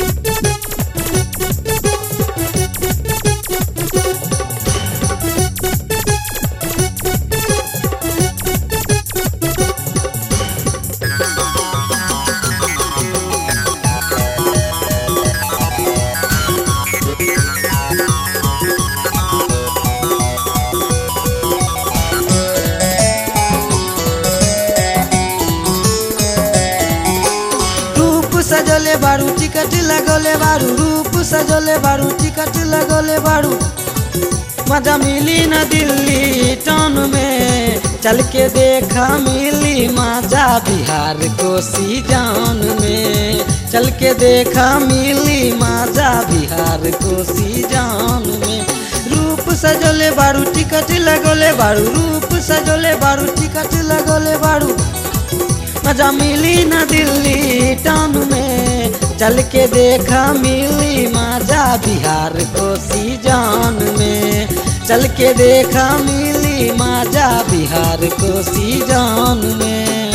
सजोले बारू टिकट लगोले बारू रूप सजोले बारू टिकट लगोले बारू मजा मिली न दिल्ली टाउन में चल के देखा मिली मजा बिहार कोसी जान में चल के देखा मिली मजा बिहार कोसी जान में रूप सजोले बारू टिकट लगोले बारू रूप सजोले बारू टिकट लगोले बारू मजा मिली न दिल्ली टाउन में चल के देखा मिली मजा बिहार कोसी जान में चल के देखा मिली मजा बिहार कोसी जान में।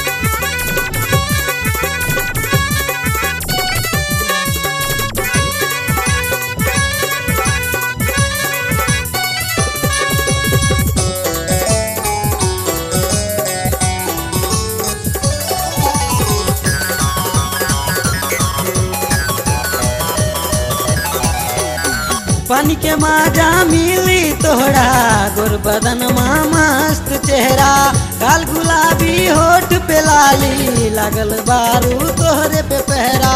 पानी के मजा मिली तोहरा गोर बदन में मस्त चेहरा गाल गुलाबी होठ पे लाली लागल बारू तोहरे पे पहरा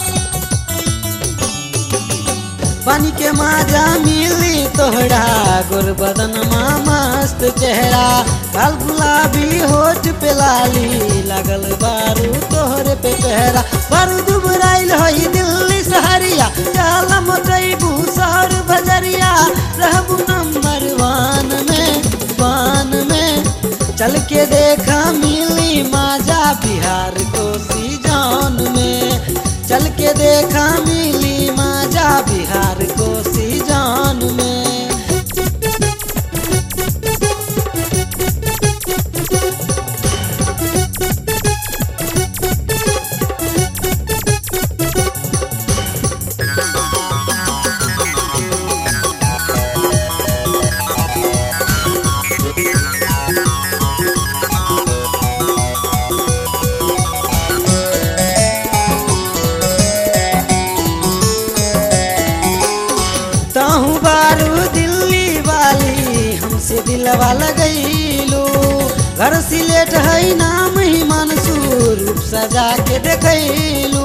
पानी के मजा मिली तोहरा गोर बदन में मस्त चेहरा गाल गुलाबी होठ पे लाली लागल बारू तोहरे पे पहरा बारू दुबराइल होई दिल्ली सहरिया चाल मोटैबू शहर बजरिया रहबू नंबर वन में चल के देखा मिली मजा बिहार कोसी जान में चल के देखा मिली मजा बिहार कोसी जान में। दिलवा लगैलू घर सिलेट है नाम ही मंसूर रूप सजा के देखैलू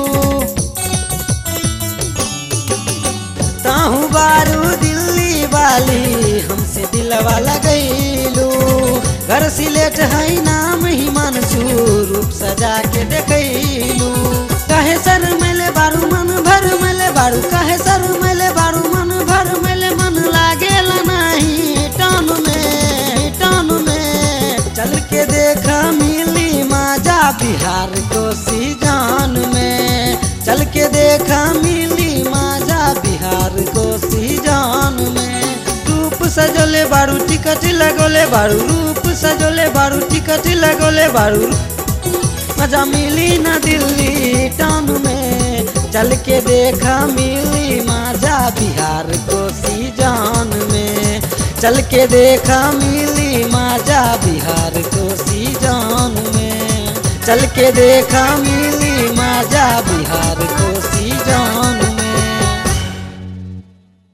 ताहू बारू दिल्ली वाली हमसे दिलवा लगैलू घर सिलेट है नाम ही मंसूर रूप सजा के देखैलू काहे सर मेले बारू मन भर मेले बारू काहे सर मेले बारू मन भर मेले मन लागेला नहीं टाउन में चल के देखा मिली मजा बिहार कोसी जान में चल के देखा मिली मजा बिहार कोसी जान में रूप सजोले बारू टिकट लगोले बारू रूप सजोले बारू टिकट लगोले बारू मजा मिली न दिल्ली टाउन में चल के देखा मिली मजा बिहार कोसी जान में चल के देखा मिली मजा बिहार कोसी जान में चल के देखा मिली मजा।